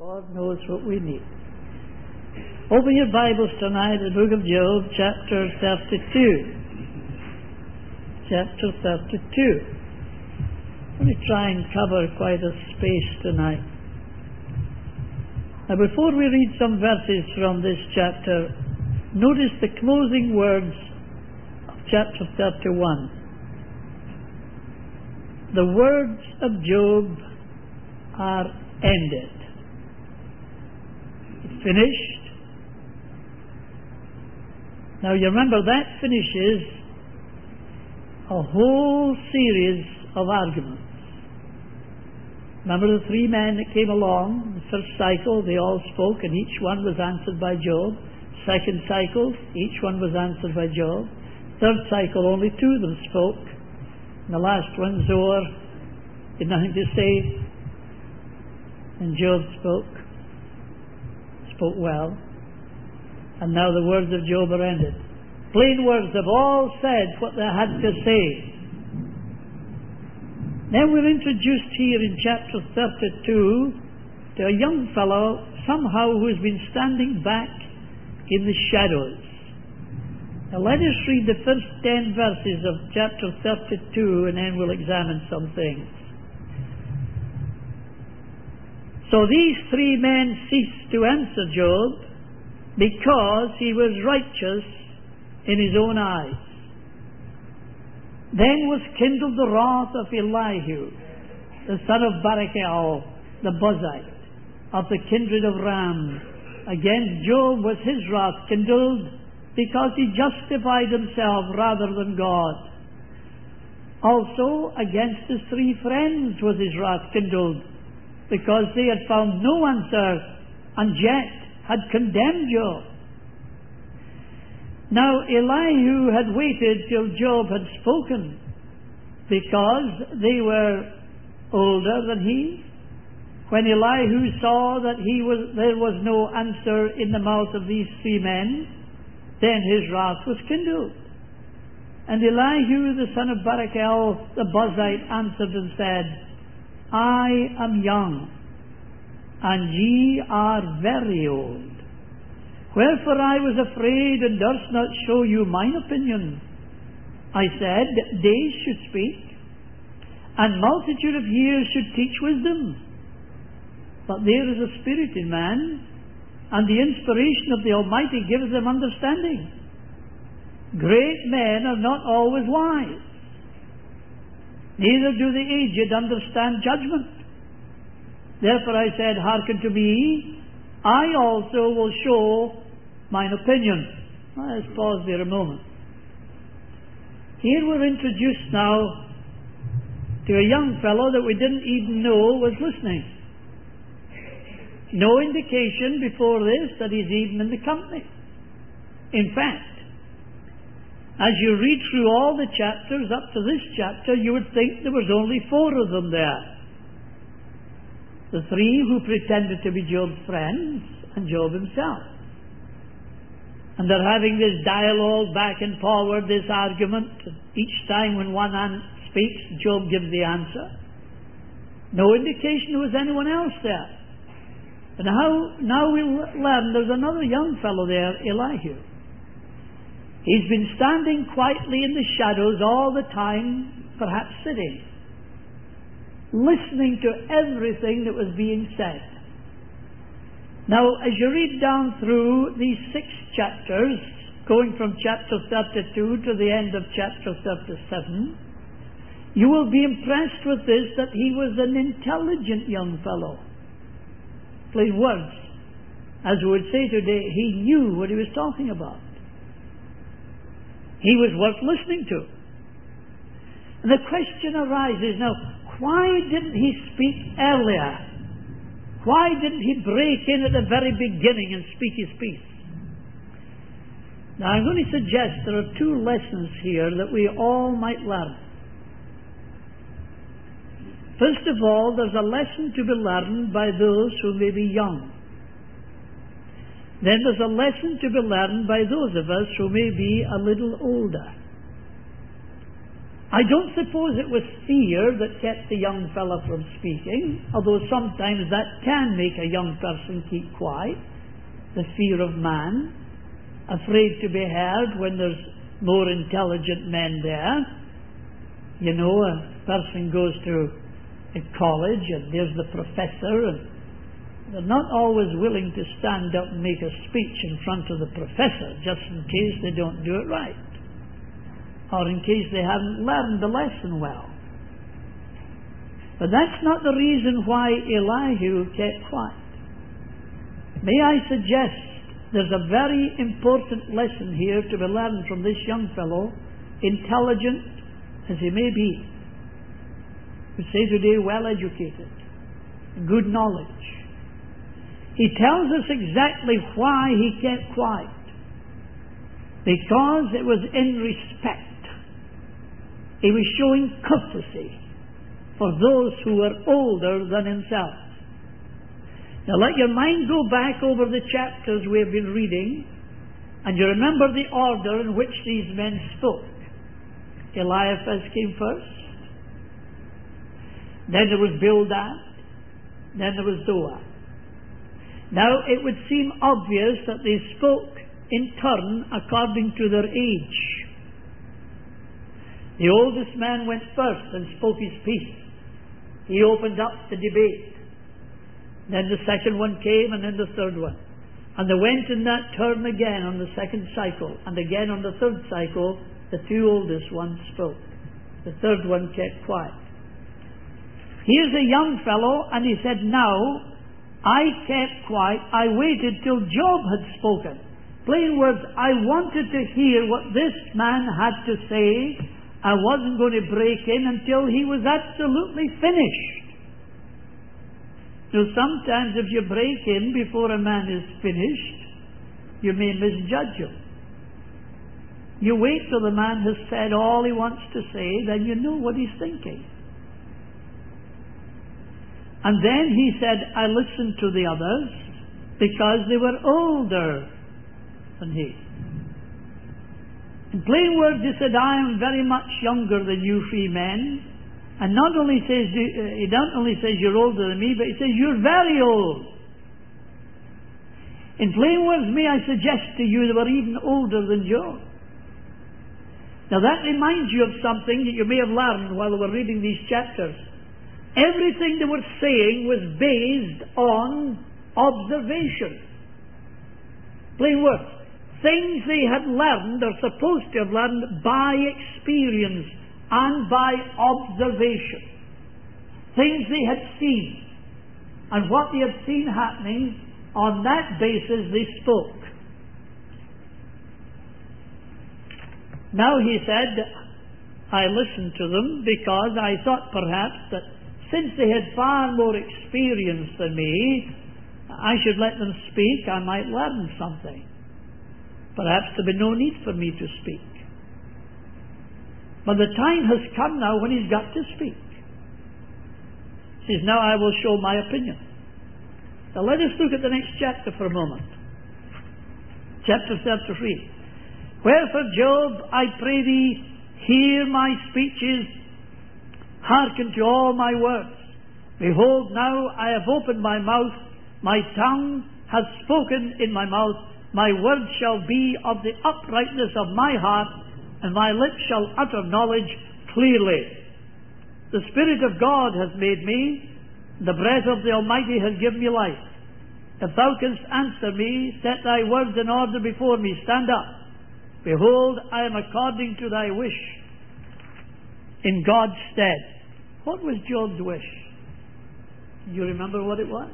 Lord knows what we need. Open your Bibles tonight, the book of Job, chapter 32. Chapter 32. Let me try and cover quite a space tonight. Now, before we read some verses from this chapter, notice the closing words of chapter 31. The words of Job are ended. It's finished. Now you remember that finishes a whole series of arguments. Remember the three men that came along? The first cycle, they all spoke and each one was answered by Job. Second cycle, each one was answered by Job. Third cycle, only two of them spoke. And the last one, Zoar, had nothing to say. And Job spoke well. And now the words of Job are ended. Plain words have all said what they had to say. Then we're introduced here in chapter 32 to a young fellow somehow who has been standing back in the shadows. Now let us read the first 10 verses of chapter 32 and then we'll examine some things. So these three men ceased to answer Job because he was righteous in his own eyes. Then was kindled the wrath of Elihu, the son of Barachel, the Buzite, of the kindred of Ram. Against Job was his wrath kindled, because he justified himself rather than God. Also against his three friends was his wrath kindled, because they had found no answer, and yet had condemned Job. Now Elihu had waited till Job had spoken, because they were older than he. When Elihu saw that there was no answer in the mouth of these three men, then his wrath was kindled. And Elihu the son of Barachel the Buzite answered and said, I am young, and ye are very old. Wherefore I was afraid and durst not show you mine opinion. I said, days should speak, and multitude of years should teach wisdom. But there is a spirit in man, and the inspiration of the Almighty gives them understanding. Great men are not always wise, neither do the aged understand judgment. Therefore I said, hearken to me, I also will show mine opinion. Let's pause there a moment. Here we're introduced now to a young fellow that we didn't even know was listening. No indication before this that he's even in the company. In fact, as you read through all the chapters up to this chapter, you would think there was only 4 of them there. The 3 who pretended to be Job's friends, and Job himself. And they're having this dialogue back and forward, this argument. Each time when one speaks, Job gives the answer. No indication there was anyone else there. And now we learn there's another young fellow there, Elihu. He's been standing quietly in the shadows all the time, perhaps sitting, listening to everything that was being said. Now, as you read down through these 6 chapters, going from chapter 32 to the end of chapter 37, you will be impressed with this, that he was an intelligent young fellow. Plain words, as we would say today, he knew what he was talking about. He was worth listening to. And the question arises now, why didn't he speak earlier? Why didn't he break in at the very beginning and speak his piece? Now I'm going to suggest there are 2 lessons here that we all might learn. First of all, there's a lesson to be learned by those who may be young. Then there's a lesson to be learned by those of us who may be a little older. I don't suppose it was fear that kept the young fellow from speaking, although sometimes that can make a young person keep quiet. The fear of man, afraid to be heard when there's more intelligent men there. You know, a person goes to a college and there's the professor, and they're not always willing to stand up and make a speech in front of the professor just in case they don't do it right, or in case they haven't learned the lesson well. But that's not the reason why Elihu kept quiet. May I suggest there's a very important lesson here to be learned from this young fellow, intelligent as he may be. We say today well educated, good knowledge. He tells us exactly why he kept quiet. Because it was in respect. He was showing courtesy for those who were older than himself. Now let your mind go back over the chapters we have been reading, and you remember the order in which these men spoke. Eliphaz came first, then there was Bildad, then there was Zoar. Now it would seem obvious that they spoke in turn according to their age. The oldest man went first and spoke his piece. He opened up the debate. Then the second one came, and then the third one. And they went in that turn again on the second cycle, and again on the third cycle, the two oldest ones spoke. The third one kept quiet. Here's a young fellow, and he said, now, I kept quiet, I waited till Job had spoken. Plain words, I wanted to hear what this man had to say. I wasn't going to break in until he was absolutely finished. Now, sometimes if you break in before a man is finished, you may misjudge him. You wait till the man has said all he wants to say, then you know what he's thinking. And then he said, I listened to the others because they were older than he. In plain words, he said, I am very much younger than you free men. And he not only says you're older than me, but he says you're very old. In plain words, may I suggest to you they were even older than Job. Now that reminds you of something that you may have learned while we were reading these chapters. Everything they were saying was based on observation. Plain words. Things they had learned, or supposed to have learned, by experience and by observation. Things they had seen. And what they had seen happening, on that basis they spoke. Now he said, I listened to them because I thought perhaps that since they had far more experience than me, I should let them speak, I might learn something. Perhaps there be no need for me to speak. But the time has come now when he's got to speak. He says, now I will show my opinion. Now let us look at the next chapter for a moment. Chapter 33. Wherefore, Job, I pray thee, hear my speeches, hearken to all my words. Behold, now I have opened my mouth, my tongue hath spoken in my mouth, my words shall be of the uprightness of my heart, and my lips shall utter knowledge clearly. The Spirit of God hath made me, the breath of the Almighty has given me life. If thou canst answer me, set thy words in order before me, stand up. Behold, I am according to thy wish, in God's stead. What was Job's wish? Do you remember what it was?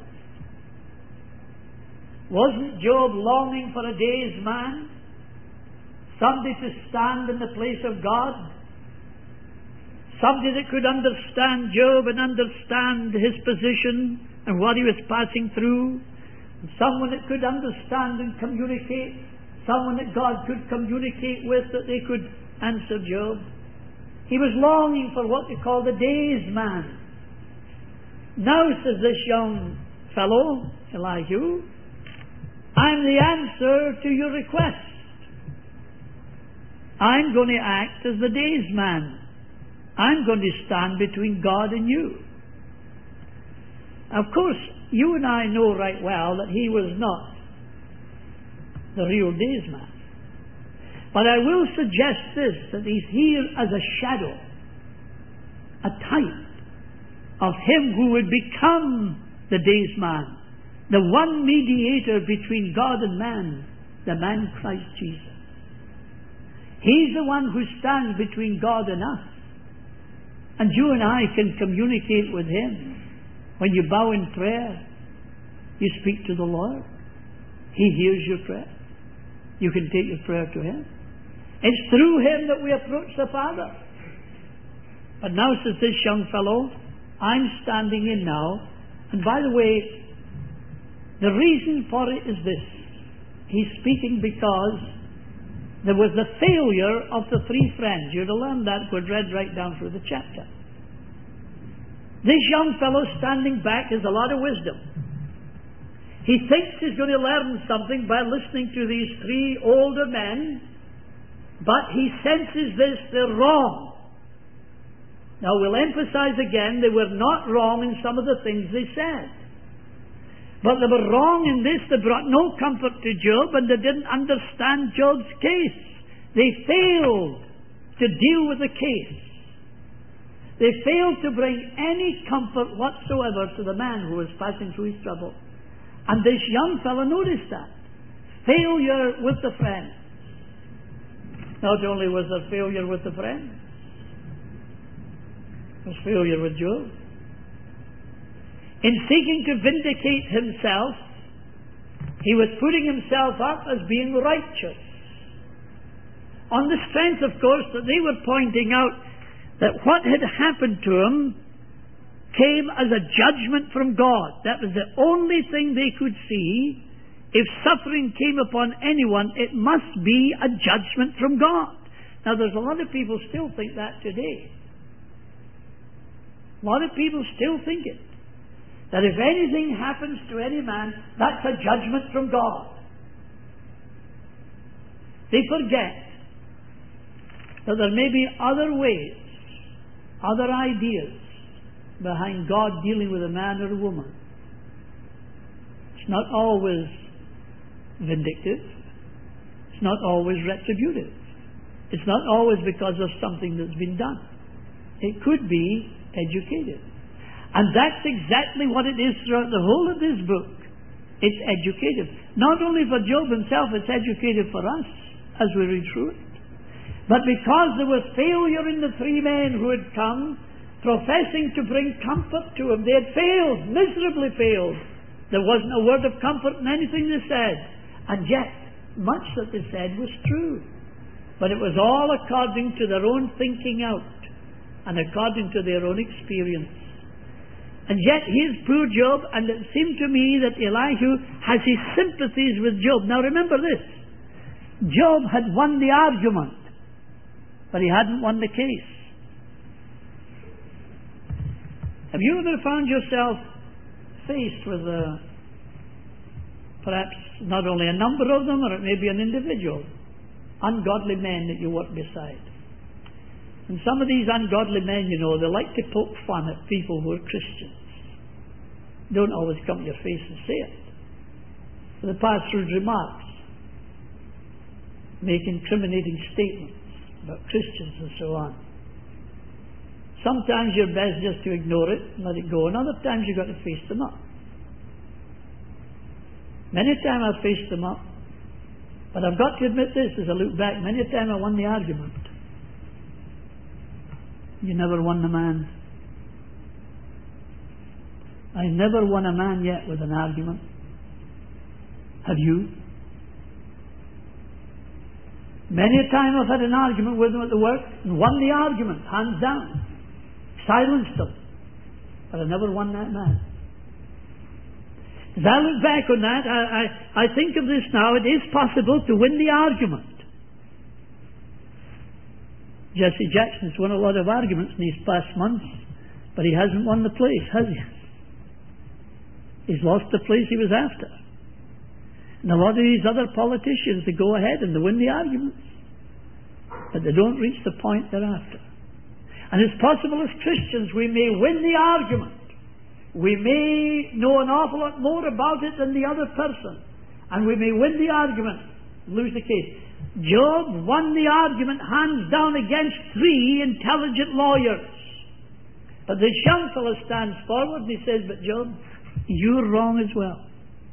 Wasn't Job longing for a day's man? Somebody to stand in the place of God? Somebody that could understand Job and understand his position and what he was passing through? Someone that could understand and communicate? Someone that God could communicate with, that they could answer Job? He was longing for what they call the day's man. Now, says this young fellow, Elihu, I'm the answer to your request. I'm going to act as the day's man. I'm going to stand between God and you. Of course, you and I know right well that he was not the real daysman. But I will suggest this, that he's here as a shadow, a type of him who would become the daysman, the one mediator between God and man, the man Christ Jesus. He's the one who stands between God and us. And you and I can communicate with him. When you bow in prayer, you speak to the Lord. He hears your prayer. You can take your prayer to him. It's through him that we approach the Father. But now, says this young fellow, I'm standing in now. And by the way, the reason for it is this. He's speaking because there was the failure of the three friends. You'd have learned that, we'd read right down through the chapter. This young fellow standing back has a lot of wisdom. He thinks he's going to learn something by listening to these three older men, but he senses this, they're wrong. Now we'll emphasize again, they were not wrong in some of the things they said. But they were wrong in this, they brought no comfort to Job, and they didn't understand Job's case. They failed to deal with the case. They failed to bring any comfort whatsoever to the man who was passing through his trouble. And this young fellow noticed that. Failure with the friends. Not only was there failure with the friends, there was failure with Job. In seeking to vindicate himself, he was putting himself up as being righteous. On the strength, of course, that they were pointing out that what had happened to him came as a judgment from God. That was the only thing they could see. If suffering came upon anyone, it must be a judgment from God. Now, there's a lot of people still think that today. A lot of people still think it. That if anything happens to any man, that's a judgment from God. They forget that there may be other ways, other ideas behind God dealing with a man or a woman. It's not always vindictive. It's not always retributive. It's not always because of something that's been done. It could be educative. And that's exactly what it is throughout the whole of this book. It's educative. Not only for Job himself, it's educative for us as we read through it. But because there was failure in the three men who had come, professing to bring comfort to him, they had failed, miserably failed. There wasn't a word of comfort in anything they said. And yet, much that they said was true. But it was all according to their own thinking out and according to their own experience. And yet, here's poor Job, and it seemed to me that Elihu has his sympathies with Job. Now remember this. Job had won the argument, but he hadn't won the case. Have you ever found yourself faced with perhaps not only a number of them, or it may be an individual, ungodly men that you work beside? And some of these ungodly men, you know, they like to poke fun at people who are Christians. Don't always come to your face and say it. They pass through remarks, make incriminating statements about Christians and so on. Sometimes you're best just to ignore it and let it go, and other times you've got to face them up. Many a time I've faced them up, but I've got to admit this as I look back, many a time I won the argument. You never won the man. I never won a man yet with an argument. Have you? Many a time I've had an argument with them at the work and won the argument, hands down. Silenced them. But I never won that man. As I look back on that, I think of this now. It is possible to win the argument. Jesse Jackson's won a lot of arguments in these past months, but he hasn't won the place, has he? He's lost the place he was after. And a lot of these other politicians, they go ahead and they win the arguments, but they don't reach the point they're after. And it's possible as Christians we may win the argument. We may know an awful lot more about it than the other person. And we may win the argument, lose the case. Job won the argument hands down against 3 intelligent lawyers. But this young fellow stands forward and he says, but Job, you're wrong as well.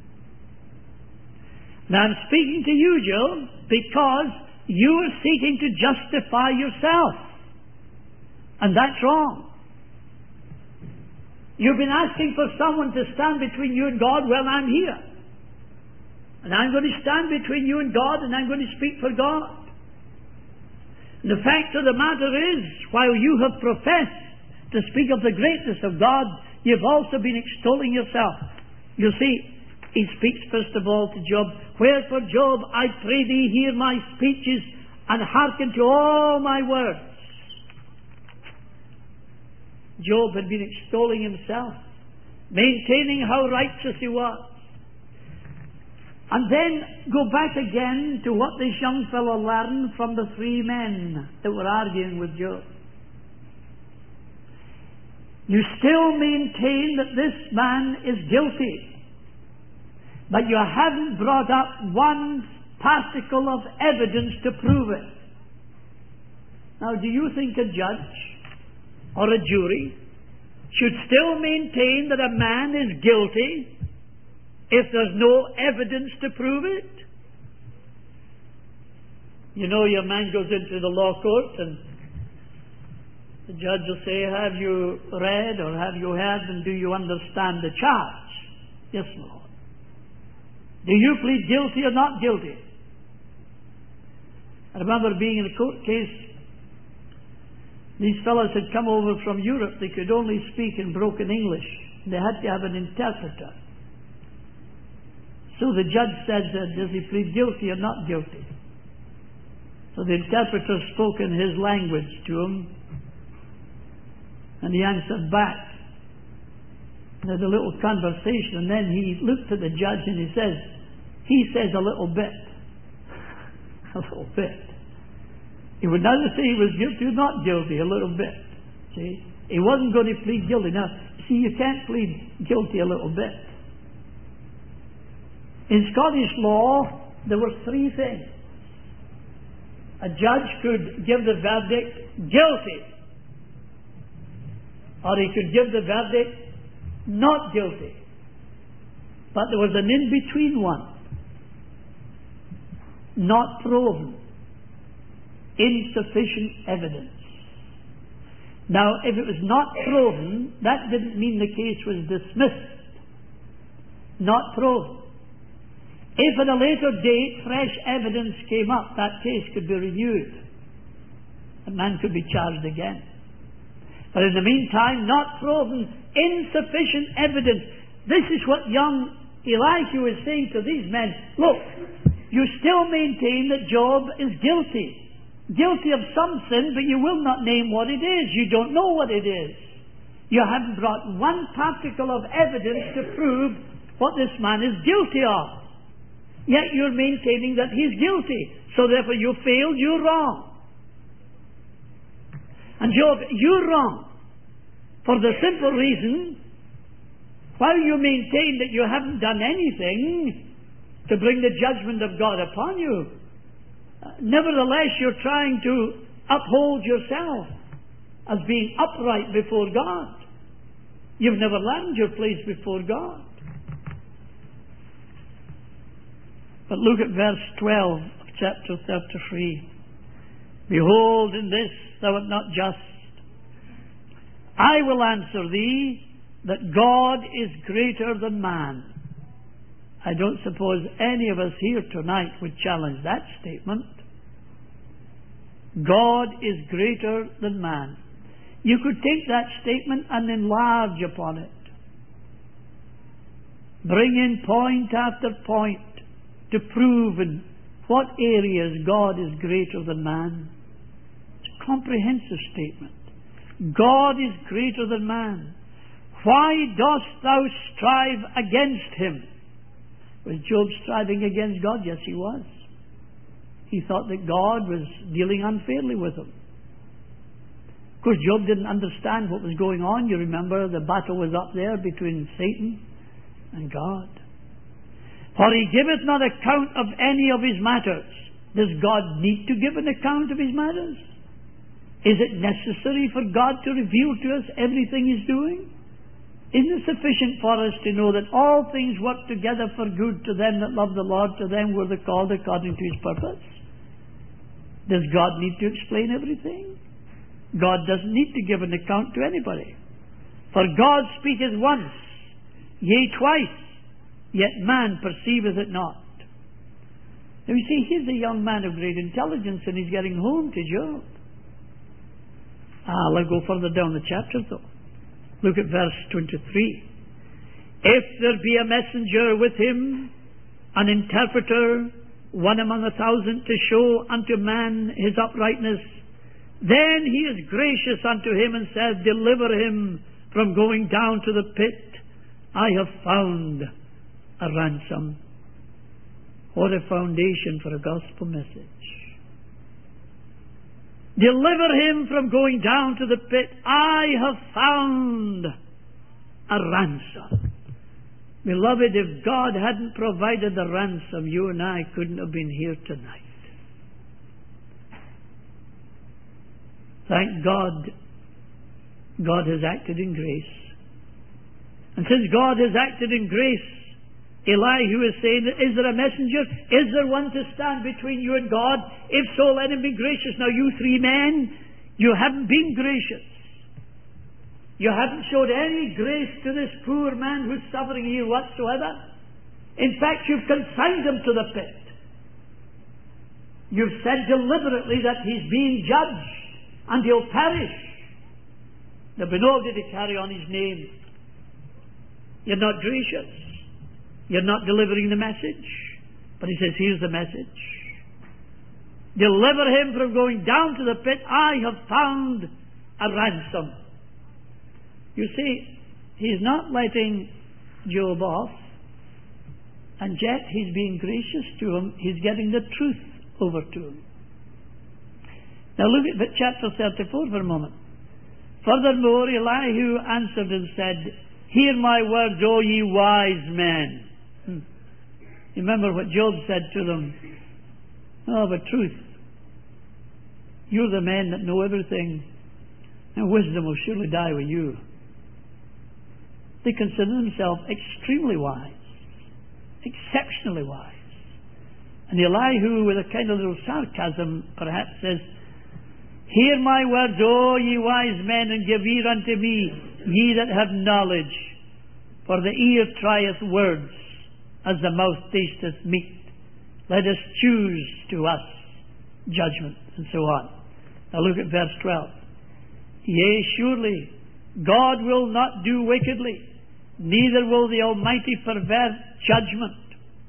Now I'm speaking to you, Job, because you are seeking to justify yourself. And that's wrong. You've been asking for someone to stand between you and God. Well, I'm here. And I'm going to stand between you and God, and I'm going to speak for God. And the fact of the matter is, while you have professed to speak of the greatness of God, you've also been extolling yourself. You see, he speaks first of all to Job. Wherefore, Job, I pray thee, hear my speeches, and hearken to all my words. Job had been extolling himself, maintaining how righteous he was. And then go back again to what this young fellow learned from the 3 men that were arguing with Job. You still maintain that this man is guilty, but you haven't brought up one particle of evidence to prove it. Now, do you think a judge or a jury should still maintain that a man is guilty if there's no evidence to prove it? You know, your man goes into the law court and the judge will say, have you read or have you heard and do you understand the charge? Yes, Lord. Do you plead guilty or not guilty? I remember being in a court case. These fellows had come over from Europe. They could only speak in broken English. They had to have an interpreter. So the judge said, does he plead guilty or not guilty? So the interpreter spoke in his language to him, and he answered back. They had a little conversation, and then he looked at the judge and he says a little bit. A little bit. He would neither say he was guilty or not guilty, a little bit. See? He wasn't going to plead guilty. Now, see, you can't plead guilty a little bit. In Scottish law, there were 3 things. A judge could give the verdict guilty, or he could give the verdict not guilty. But there was an in-between one. Not proven. Insufficient evidence. Now, if it was not proven, that didn't mean the case was dismissed. Not proven. If at a later date fresh evidence came up, that case could be reviewed. A man could be charged again. But in the meantime, not proven, insufficient evidence. This is what young Elihu is saying to these men. Look, you still maintain that Job is guilty. Guilty of some sin, but you will not name what it is. You don't know what it is. You haven't brought one particle of evidence to prove what this man is guilty of. Yet you're maintaining that he's guilty. So therefore you failed, you're wrong. And Job, you're wrong. For the simple reason, while you maintain that you haven't done anything to bring the judgment of God upon you, nevertheless you're trying to uphold yourself as being upright before God. You've never learned your place before God. But look at verse 12 of chapter 33. Behold, in this thou art not just. I will answer thee that God is greater than man. I don't suppose any of us here tonight would challenge that statement. God is greater than man. You could take that statement and enlarge upon it. Bring in point after point to prove in what areas God is greater than man. It's a comprehensive statement. God is greater than man. Why dost thou strive against him? Was Job striving against God? Yes, he was. He thought that God was dealing unfairly with him. Of course, Job didn't understand what was going on. You remember the battle was up there between Satan and God. For he giveth not account of any of his matters. Does God need to give an account of his matters? Is it necessary for God to reveal to us everything he's doing? Isn't it sufficient for us to know that all things work together for good to them that love the Lord, to them who are called according to his purpose? Does God need to explain everything? God doesn't need to give an account to anybody. For God speaketh once, yea twice, yet man perceiveth it not. Now you see, here's a young man of great intelligence, and he's getting home to Job. Let's go further down the chapter though. Look at verse 23. If there be a messenger with him, an interpreter, one among 1,000, to show unto man his uprightness, then he is gracious unto him and says, deliver him from going down to the pit. I have found a ransom. What a foundation for a gospel message. Deliver him from going down to the pit. I have found a ransom. Beloved, if God hadn't provided the ransom, you and I couldn't have been here tonight. Thank God, God has acted in grace. And since God has acted in grace, Elihu is saying, is there a messenger? Is there one to stand between you and God? If so, let him be gracious. Now you three men, you haven't been gracious. You haven't showed any grace to this poor man who's suffering here whatsoever. In fact, you've consigned him to the pit. You've said deliberately that he's being judged and he'll perish. There'll be nobody to carry on his name. You're not gracious. You're not delivering the message. But he says, here's the message. Deliver him from going down to the pit. I have found a ransom. You see, he's not letting Job off. And yet he's being gracious to him. He's getting the truth over to him. Now look at chapter 34 for a moment. Furthermore, Elihu answered and said, hear my words, O ye wise men. Remember what Job said to them. Oh, but truth. You're the men that know everything, and wisdom will surely die with you. They consider themselves extremely wise, exceptionally wise. And Elihu, with a kind of little sarcasm, perhaps says, hear my words, O ye wise men, and give ear unto me, ye that have knowledge. For the ear trieth words, as the mouth tasteth meat. Let us choose to us judgment, and so on. Now look at verse 12. Yea, surely God will not do wickedly, neither will the Almighty pervert judgment.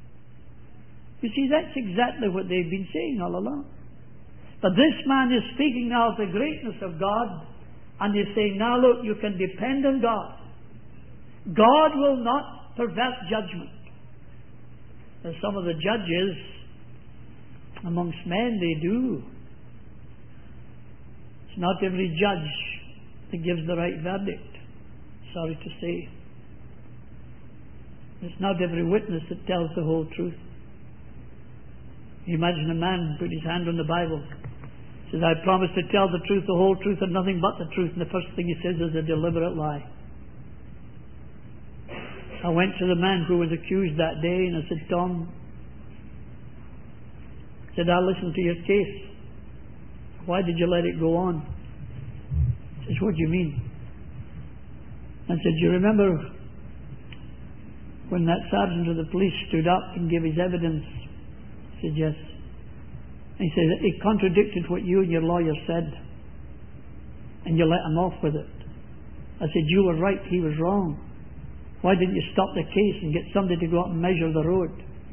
You see, that's exactly what they've been saying all along. But this man is speaking now of the greatness of God, and he's saying, now look, you can depend on God. God will not pervert judgment. As some of the judges amongst men, they do. It's not every judge that gives the right verdict. Sorry to say. It's not every witness that tells the whole truth. You imagine a man put his hand on the Bible, says, I promise to tell the truth, the whole truth, and nothing but the truth, and the first thing he says is a deliberate lie. I went to the man who was accused that day, and I said, Tom, I listened to your case. Why did you let it go on? He says, what do you mean? I said, do you remember when that sergeant of the police stood up and gave his evidence? He said, yes. And he said, it contradicted what you and your lawyer said, and you let him off with it. I said, you were right, he was wrong. Why didn't you stop the case and get somebody to go out and measure the road?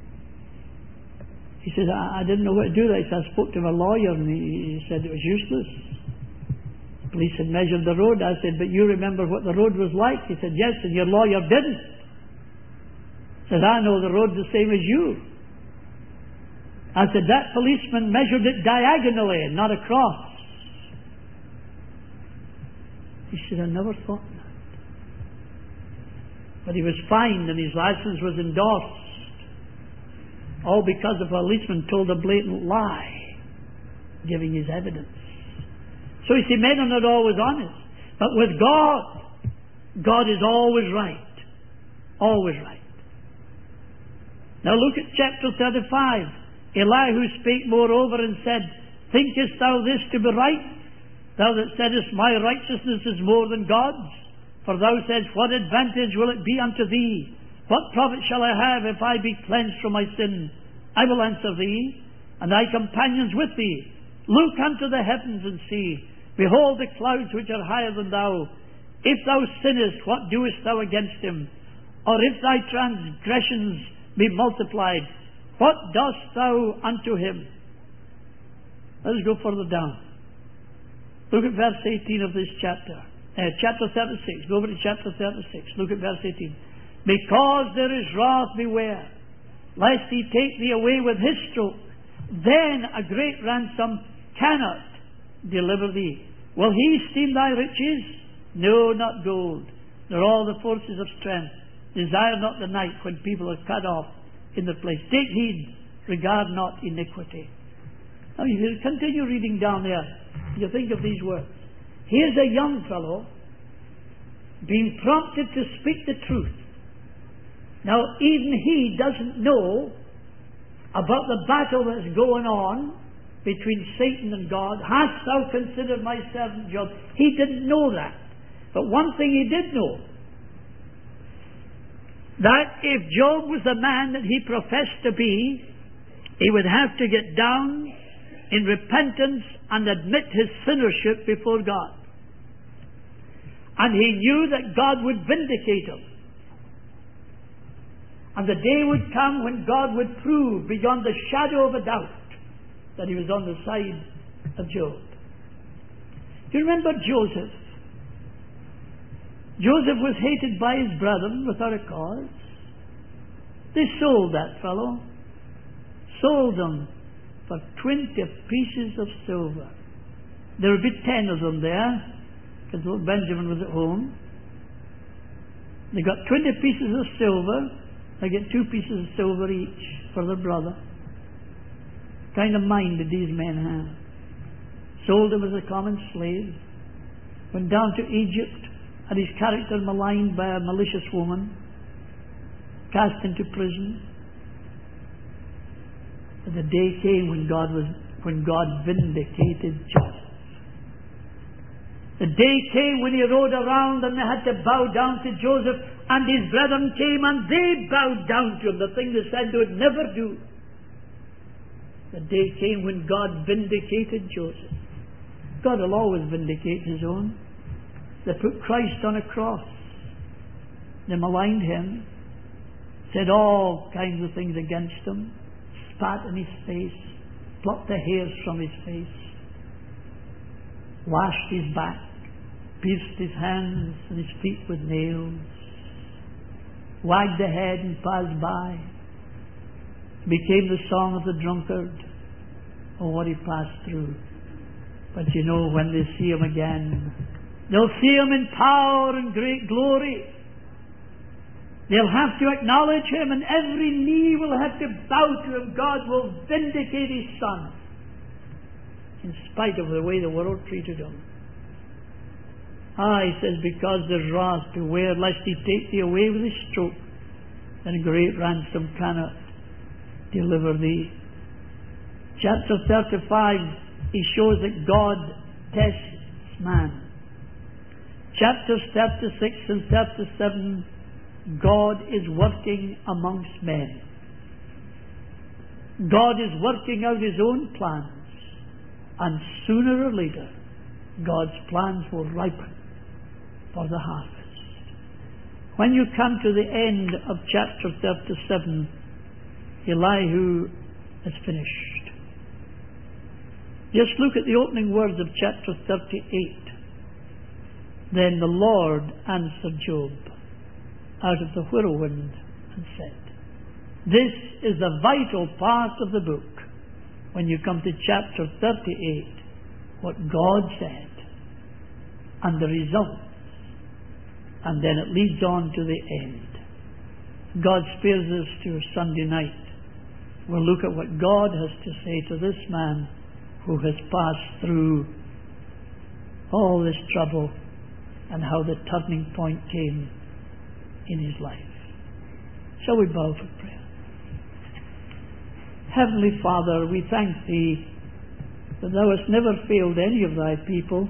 He said, I didn't know what to do. He said, I spoke to my lawyer, and he said it was useless. The police had measured the road. I said, but you remember what the road was like? He said, yes, and your lawyer didn't. He said, I know the road's the same as you. I said, that policeman measured it diagonally and not across. said, I never thought that. But he was fined and his license was endorsed. All because a policeman told a blatant lie, giving his evidence. So you see, men are not always honest. But with God, God is always right. Always right. Now look at chapter 35. Elihu spake moreover and said, Thinkest thou this to be right? Thou that saidest, My righteousness is more than God's? For thou saidst, What advantage will it be unto thee? What profit shall I have if I be cleansed from my sin? I will answer thee, and thy companions with thee. Look unto the heavens and see. Behold the clouds which are higher than thou. If thou sinnest, what doest thou against him? Or if thy transgressions be multiplied, what dost thou unto him? Let's go further down. Look at verse 18 of this chapter. Chapter 36. Go over to chapter 36. Look at verse 18. Because there is wrath, beware, lest he take thee away with his stroke. Then a great ransom cannot deliver thee. Will he esteem thy riches? No, not gold, nor all the forces of strength. Desire not the night when people are cut off in the place. Take heed, regard not iniquity. Now you continue reading down there. You think of these words. Here's a young fellow being prompted to speak the truth. Now even he doesn't know about the battle that's going on between Satan and God. Hast thou considered my servant Job? He didn't know that. But one thing he did know, that if Job was the man that he professed to be, he would have to get down in repentance and admit his sinnership before God. And he knew that God would vindicate him. And the day would come when God would prove beyond the shadow of a doubt that he was on the side of Job. Do you remember Joseph? Joseph was hated by his brethren without a cause. They sold that fellow. Sold him for 20 pieces of silver. There would be 10 of them there, because Benjamin was at home. They got 20 pieces of silver. They get 2 pieces of silver each for their brother. What kind of mind did these men have? Sold him as a common slave. Went down to Egypt. Had his character maligned by a malicious woman. Cast into prison. But the day came when God vindicated Joseph. The day came when he rode around and they had to bow down to Joseph, and his brethren came and they bowed down to him, the thing they said they would never do. The day came when God vindicated Joseph. God will always vindicate his own. They put Christ on a cross. They maligned him, said all kinds of things against him, spat in his face, plucked the hairs from his face, lashed his back, pierced his hands and his feet with nails, wagged the head and passed by, became the song of the drunkard. Oh, what he passed through. But you know, when they see him again, they'll see him in power and great glory. They'll have to acknowledge him, and every knee will have to bow to him. God will vindicate his Son, in spite of the way the world treated him. He says, because there's wrath, beware lest he take thee away with his stroke, and great ransom cannot deliver thee. Chapter 35, he shows that God tests man. Chapters 36 and 37, God is working amongst men. God is working out his own plans, and sooner or later God's plans will ripen for the harvest. When you come to the end of chapter 37, Elihu is finished. Just look at the opening words of chapter 38. Then the Lord answered Job out of the whirlwind and said. This is the vital part of the book. When you come to chapter 38, what God said and the results and then it leads on to the end. God spares us to Sunday night. We'll look at what God has to say to this man who has passed through all this trouble and how the turning point came in his life. Shall we bow for prayer? Heavenly Father, we thank Thee that Thou hast never failed any of Thy people.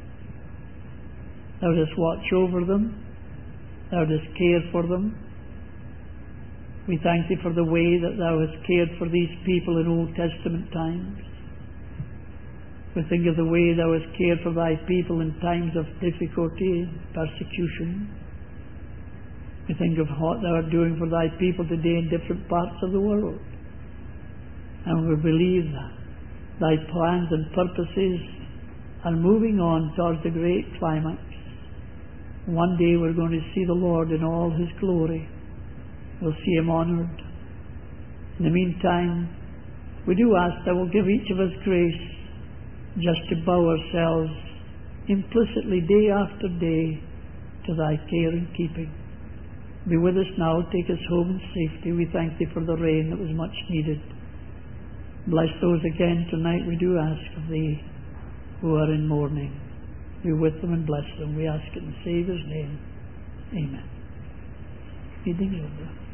Thou dost watch over them. Thou dost care for them. We thank Thee for the way that Thou hast cared for these people in Old Testament times. We think of the way Thou hast cared for Thy people in times of difficulty, persecution. We think of what Thou art doing for Thy people today in different parts of the world. And we believe that Thy plans and purposes are moving on towards the great climax. One day we're going to see the Lord in all His glory. We'll see Him honoured. In the meantime, we do ask that will give each of us grace just to bow ourselves implicitly day after day to Thy care and keeping. Be with us now, take us home in safety. We thank Thee for the rain that was much needed. Bless those again tonight, we do ask of Thee, who are in mourning. Be with them and bless them. We ask it in the Saviour's name. Amen. Meeting over.